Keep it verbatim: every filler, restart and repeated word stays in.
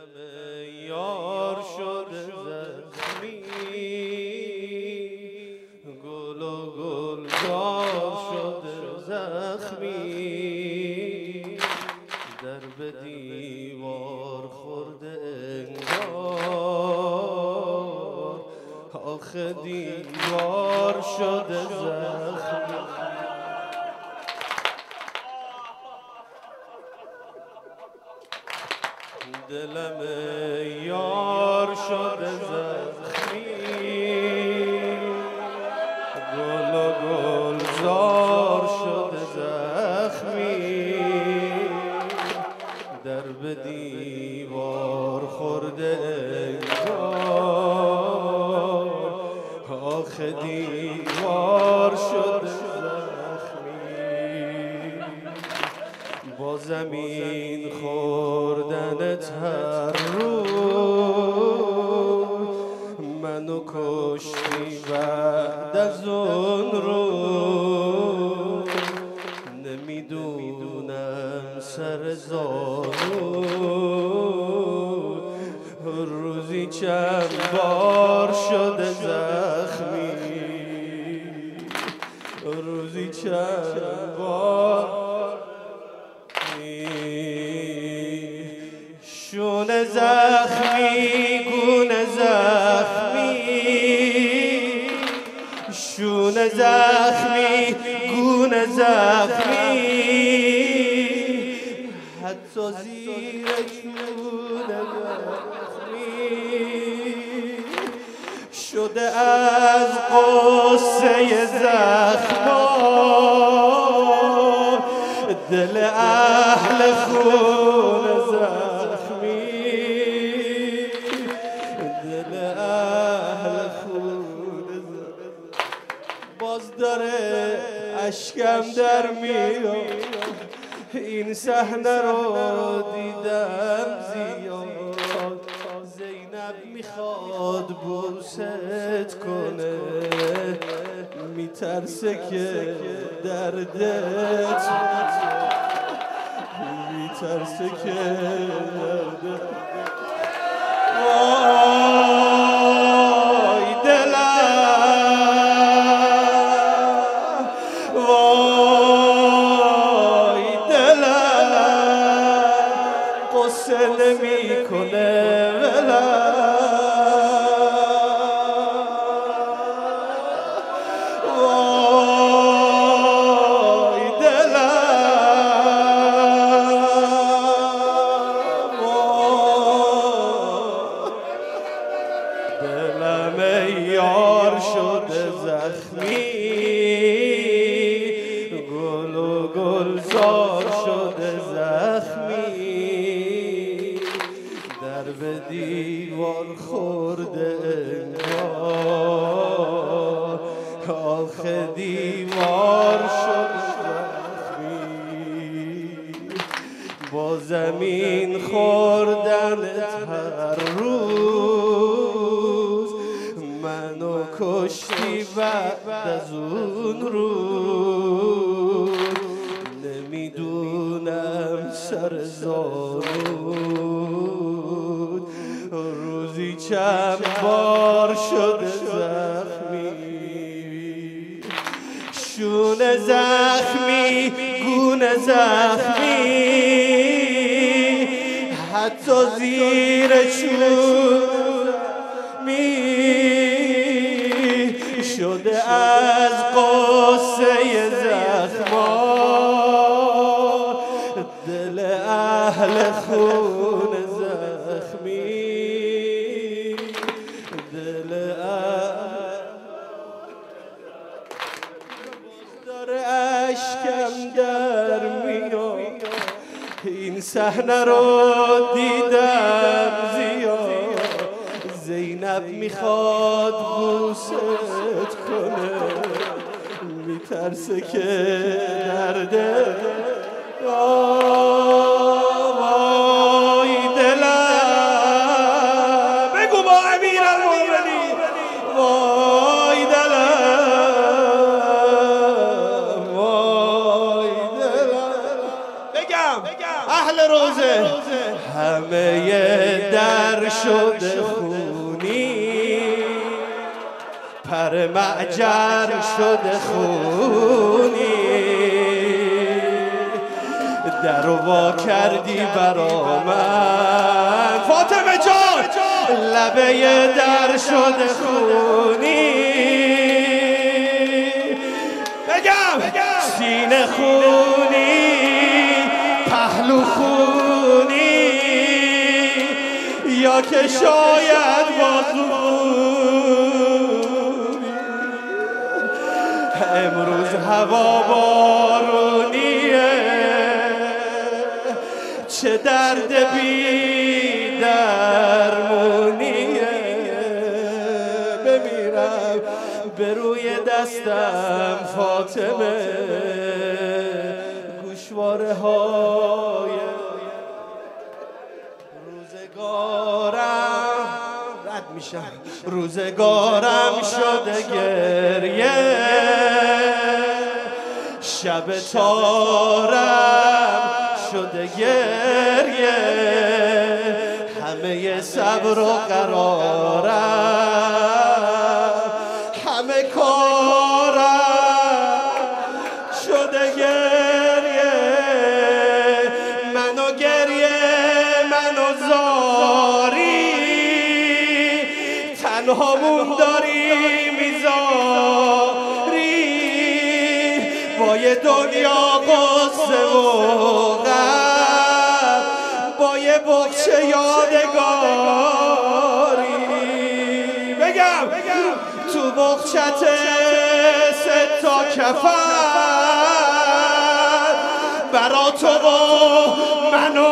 دلم یار شده زخمی، گل و گلزار شده زخمی، در به دیوار خورده انگار، آخه دیوار شده زخمی. دلم یار شده زخمی، گل و گلزار شده زخمی، در به دیوار خورده انگار، آخه دیوار شده زخمی. با زمین خوردنت هر روز منو کشتی بعد از اون روز، نمیدونم سر زانو روزی چند بار شده زخمی، روزی چند بار. شونه زخمی گونه زخمی، شونه زخمی گونه زخمی، حتی زیر شونه زخمی شده از قصه زخما، دل اهل خون زخمی، دل اهل خون زخمی. باز داره اشکم در میاد، این صحنه رو دیدم زیاد. زینب میخواد بوست کنه، میترسه که دردت، میترسه که دردت. وای دلم، وای دلم، قصه نمی کنه ولم. دلم یار شده زخمی، گل و گلزار شده زخمی، در به دیوار خورده انگار، آخه دیوار شده زخمی. با زمین خوردنت هر روز منو کشتی بعد از اون روز، نمیدونم سر زانود روزی چند بار شده زخمی. شونه زخمی گونه زخمی، حتی زیر چشمی شده از قصه زخما، دل اهل خون زخمی، دل اهل. داره اشکم در میاد، این صحنه رو دیدم زیاد. زینب میخواد بوست کنه، میترسه که درده. وای دلم، بگو با امیرالمومنین. وای دلم، وای دلم. بگم اهل روزه همه لبه در شده خونی پر معجر شده خونی در وا کردی برا من فاطمه جان لبه در شده خونی بگم سینه خونی پهلو خونی یا که شاید بازو امروز هوا بارونیه چه درد بی درمونیه بمیرم به روی دستم فاطمه گوشواره های روزگارم رد میشم روزگارم شده گریه شب تارم شده گریه همه صبر و قرارم همه کارم شده گریه منو گریه منو زاری تنهامون داری میذاری با یه دنیا قصه و غم با یه بخچه یادگاری بگم تو بخچت سه تا کفن برا تو و منو